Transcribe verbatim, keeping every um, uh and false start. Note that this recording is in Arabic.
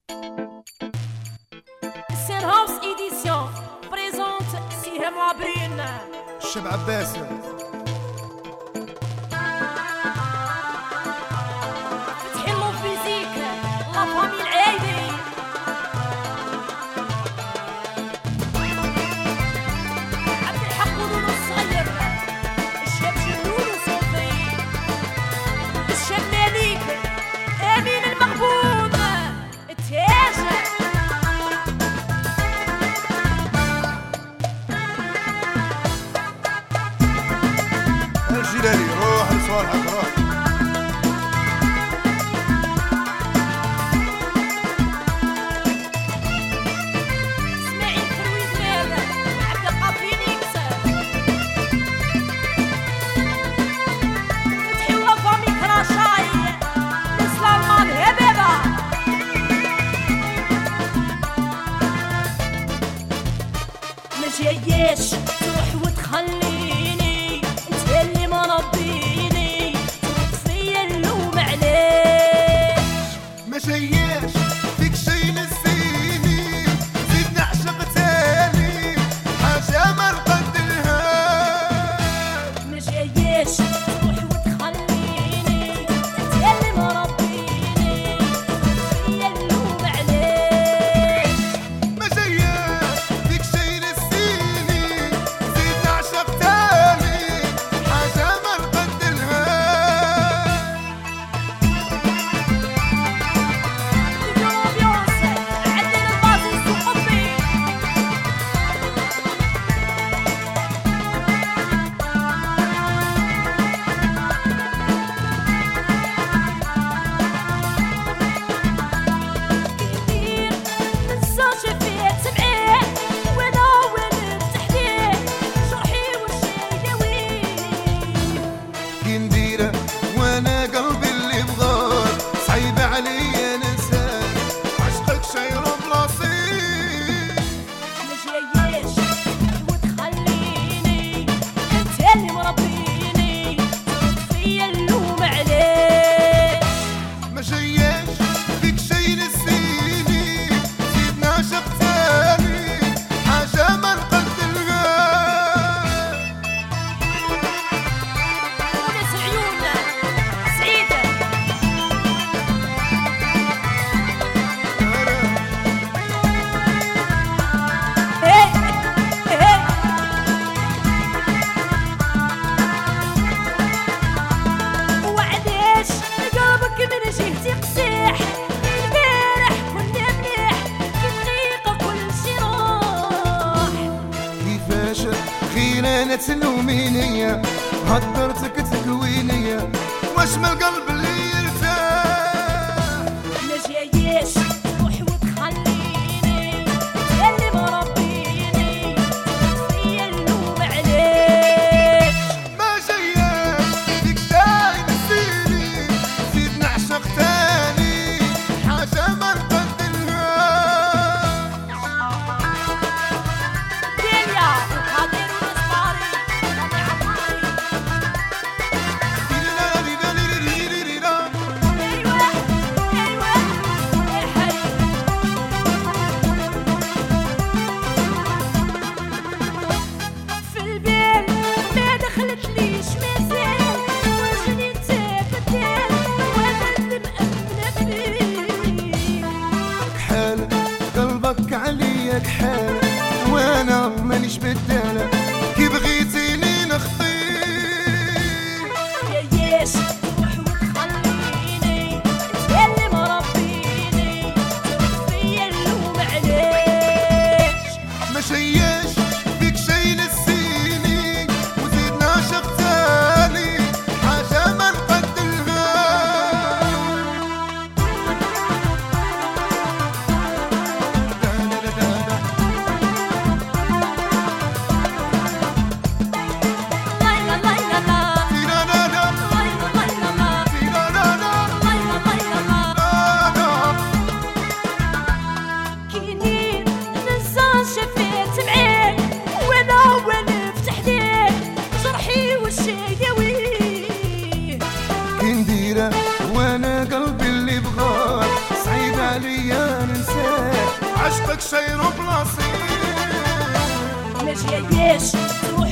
House Edition présente Sihem Abrin. الشب عباس فتحي لو فيزيك لا فامي العايدي عبد الحق ولولو الصغير الشاب جلول وصوفي الشاب مالك امين المغبون التاج الجلالي روح لصالحك روح اسماعيل كرويد مال عبد القافينيكس فتحي ولا فامي كراشاي نسلا المان هبابة ما جاياش تروح وتخليني انت اللي ما ربيني تطفي اللوم علاش ما جاياش فيك شي نسيني زيد نعشق تاني حاجة ما نقدرهاش ما جاياش تروح وتخليني انت اللي ما ربيني تطفي اللوم علاش ما جاياش فيك شي نسيني زيد نعشق تاني حاجة ما نقدرهاش الأمبيونس عدل البازيس وحبي كبير منساش فيه تبعيه وانا ولد تحتيه جرحي والشي يويه كي نديره وانا قلبي اللي بغاك صعيب عليا ننساك عشقك شايرو بلاصي ما جاياش وتخليني انت اللي مربيني تطفي اللوم علاش ما جاياش فيك شي نسيني زيد نعشق تاني حاجة ما نقدرهاش وناس عيون سعيدة هي هي وعلاش قلبك من جهتي قسيح البارح كنا مليح في دقيقة كل شي راح كيفاش غير انا تلومينيا هدرتك تكوينيا واش من القلب اللي يرتاح ما جاياش تروح وتخليني انت اللي مربيني تطفي اللوم علاش ما جاياش فيك شي نسيني زيد نعشق تاني حاجة ما نقدرهاش دنيا وقادر ونصباري راني عمري عليا ننساك عشقك شير بلاصي ما جاياش تروح